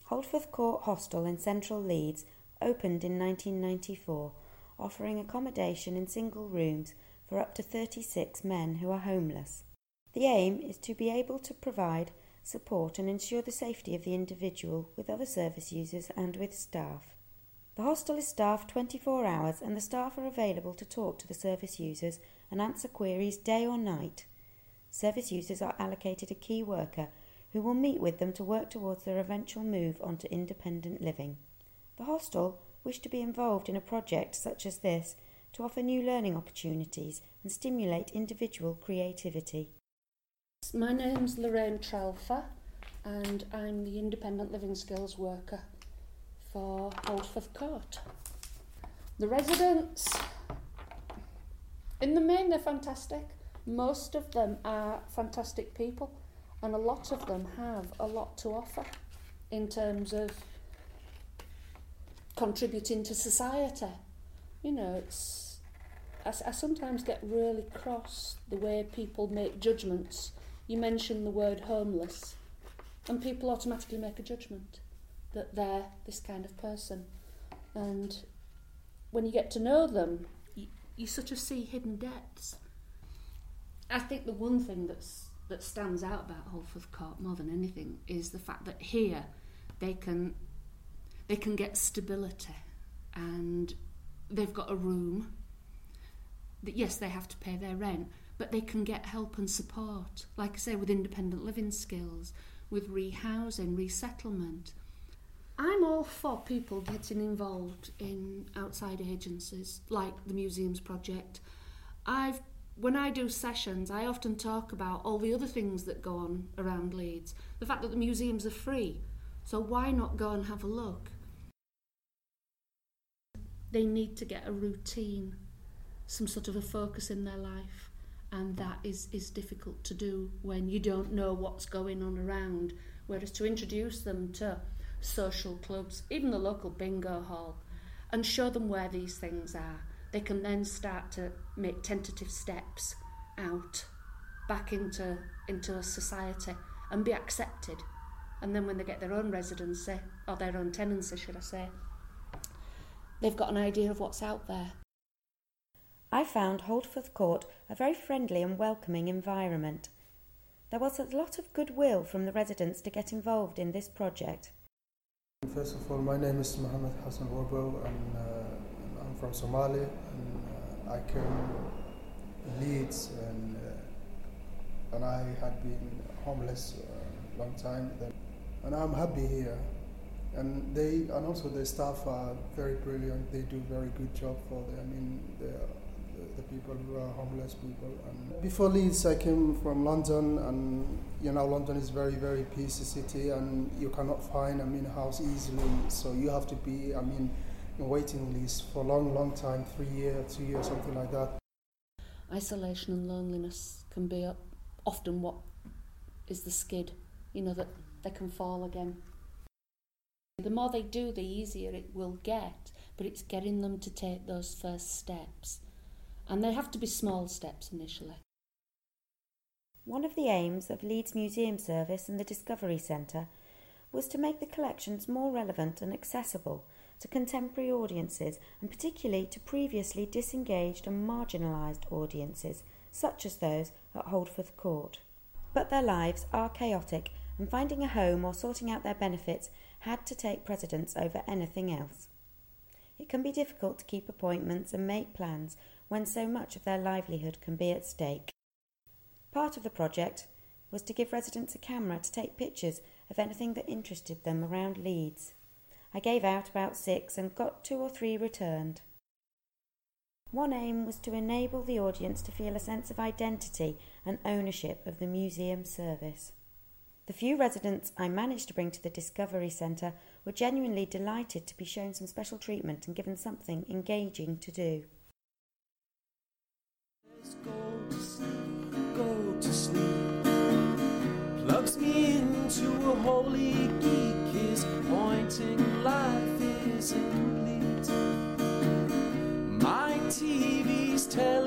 Holdforth Court Hostel in central Leeds opened in 1994, offering accommodation in single rooms for up to 36 men who are homeless. The aim is to be able to provide support and ensure the safety of the individual with other service users and with staff. The hostel is staffed 24 hours and the staff are available to talk to the service users and answer queries day or night. Service users are allocated a key worker who will meet with them to work towards their eventual move onto independent living. The hostel wish to be involved in a project such as this to offer new learning opportunities and stimulate individual creativity. My name's Lorraine Trelfer and I'm the Independent Living Skills Worker for Holdforth Court. The residents, in the main, they're fantastic. Most of them are fantastic people and a lot of them have a lot to offer in terms of contributing to society. You know, I sometimes get really cross the way people make judgments. You mention the word homeless and people automatically make a judgment that they're this kind of person. And when you get to know them, you sort of see hidden depths. I think the one thing that stands out about Holdforth Court more than anything is the fact that here they can get stability and they've got a room that, yes, they have to pay their rent, but they can get help and support, like I say, with independent living skills, with rehousing, resettlement. I'm all for people getting involved in outside agencies like the Museums Project. When I do sessions, I often talk about all the other things that go on around Leeds. The fact that the museums are free, so why not go and have a look? They need to get a routine, some sort of a focus in their life, and that is difficult to do when you don't know what's going on around. Whereas to introduce them to social clubs, even the local bingo hall, and show them where these things are, they can then start to make tentative steps out, back into a society and be accepted. And then when they get their own residency, or their own tenancy, should I say, they've got an idea of what's out there. I found Holdforth Court a very friendly and welcoming environment. There was a lot of goodwill from the residents to get involved in this project. First of all, my name is Mohammed Hassan Warbo and I'm from Somalia and I came to Leeds and I had been homeless a long time then. And I'm happy here. And also the staff are very brilliant. They do a very good job for them. The people who are homeless people. And before Leeds, I came from London, and London is very, very peaceful city, and you cannot find a house easily. So you have to be in waiting list for a long, long time, 3 years, 2 years, something like that. Isolation and loneliness can be often what is the skid, that they can fall again. The more they do, the easier it will get, but it's getting them to take those first steps. And they have to be small steps initially. One of the aims of Leeds Museum Service and the Discovery Centre was to make the collections more relevant and accessible to contemporary audiences, and particularly to previously disengaged and marginalised audiences, such as those at Holdforth Court. But their lives are chaotic, and finding a home or sorting out their benefits had to take precedence over anything else. It can be difficult to keep appointments and make plans when so much of their livelihood can be at stake. Part of the project was to give residents a camera to take pictures of anything that interested them around Leeds. I gave out about 6 and got 2 or 3 returned. One aim was to enable the audience to feel a sense of identity and ownership of the museum service. The few residents I managed to bring to the Discovery Centre were genuinely delighted to be shown some special treatment and given something engaging to do. Go to sleep. Plugs me into a holy geek. His pointing life is incomplete. My TV's telling